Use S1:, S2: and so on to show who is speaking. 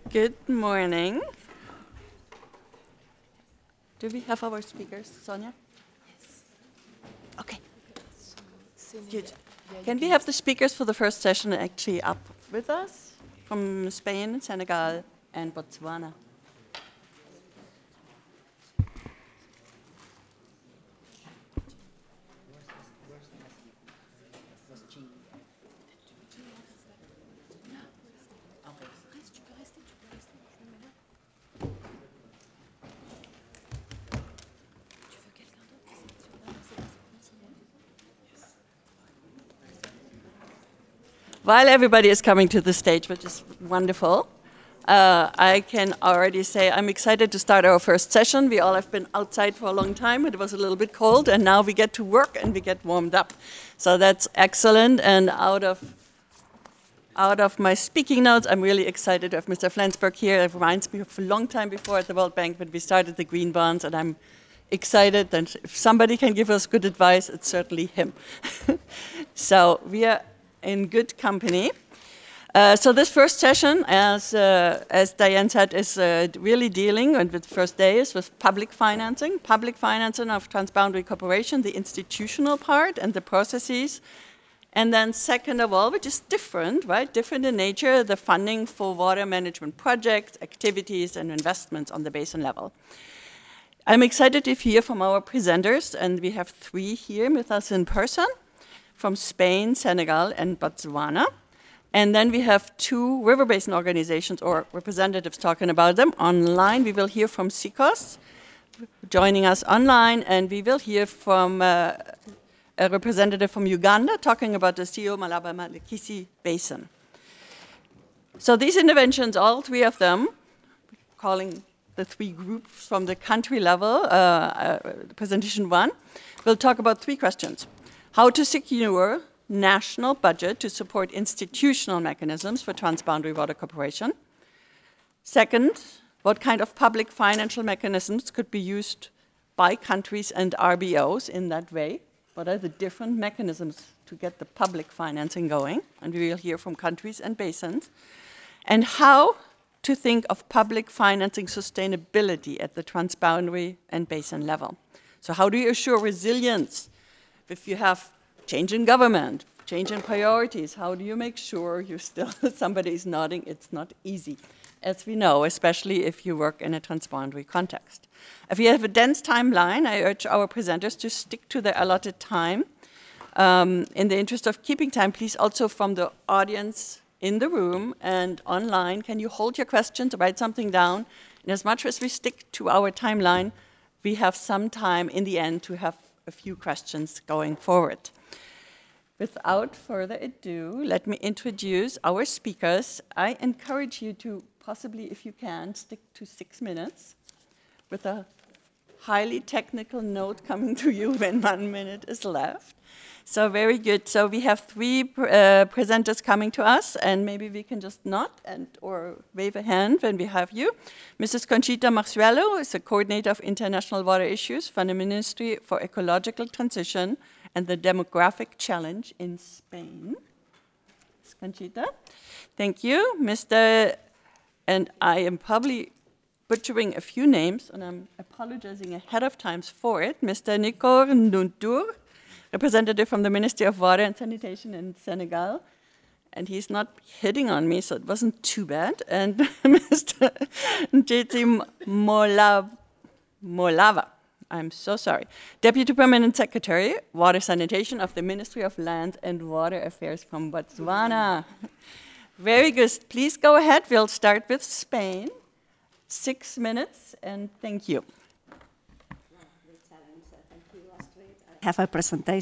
S1: Good morning. Do we have our speakers, Sonia? Okay, good. Can we have the speakers for the first session actually up with us from Spain, Senegal, and Botswana? While everybody is coming to the stage, which is wonderful, I can already say I'm excited to start our first session. We all have been outside for a long time. It was a little bit cold, and now we get to work and we get warmed up. So that's excellent. And out of my speaking notes, I'm really excited to have Mr. Flensburg here. It reminds me of a long time before at the World Bank when we started the green bonds, and I'm excited that if somebody can give us good advice, it's certainly him. So we are in good company. So this first session, as Diane said, is really dealing, and the first day is with public financing of transboundary cooperation, the institutional part and the processes. And then second of all, which is different, right? Different in nature, the funding for water management projects, activities, and investments on the basin level. I'm excited to hear from our presenters, and we have 3 here with us in person from Spain, Senegal, and Botswana. And then we have 2 river basin organizations or representatives talking about them. Online, we will hear from SICOS joining us online, and we will hear from a representative from Uganda talking about the Sio Malaba Malakisi Basin. So these interventions, all 3 of them, calling the 3 groups from the country level, presentation 1, will talk about 3 questions. How to secure national budget to support institutional mechanisms for transboundary water cooperation. Second, what kind of public financial mechanisms could be used by countries and RBOs in that way? What are the different mechanisms to get the public financing going? And we will hear from countries and basins. And how to think of public financing sustainability at the transboundary and basin level. So how do you assure resilience if you have change in government, change in priorities? How do you make sure you still, somebody is nodding, it's not easy, as we know, especially if you work in a transboundary context. If you have a dense timeline, I urge our presenters to stick to the allotted time. In the interest of keeping time, please also from the audience in the room and online, can you hold your questions, write something down? And as much as we stick to our timeline, we have some time in the end to have a few questions going forward. Without further ado, let me introduce our speakers. I encourage you to possibly, if you can, stick to 6 minutes with a highly technical note coming to you when 1 minute is left. So very good. So we have 3 presenters coming to us, and maybe we can just nod or wave a hand when we have you. Mrs. Conchita Marzuelo is the coordinator of international water issues from the Ministry for Ecological Transition and the Demographic Challenge in Spain. Ms. Conchita, thank you. And I am probably butchering a few names, and I'm apologizing ahead of time for it. Mr. Nicor Ndoundour, representative from the Ministry of Water and Sanitation in Senegal. And he's not hitting on me, so it wasn't too bad. And Mr. Njeti Molava, I'm so sorry, Deputy Permanent Secretary, Water Sanitation of the Ministry of Land and Water Affairs from Botswana. Very good. Please go ahead. We'll start with Spain. 6 minutes, and thank you.
S2: Have a presentation.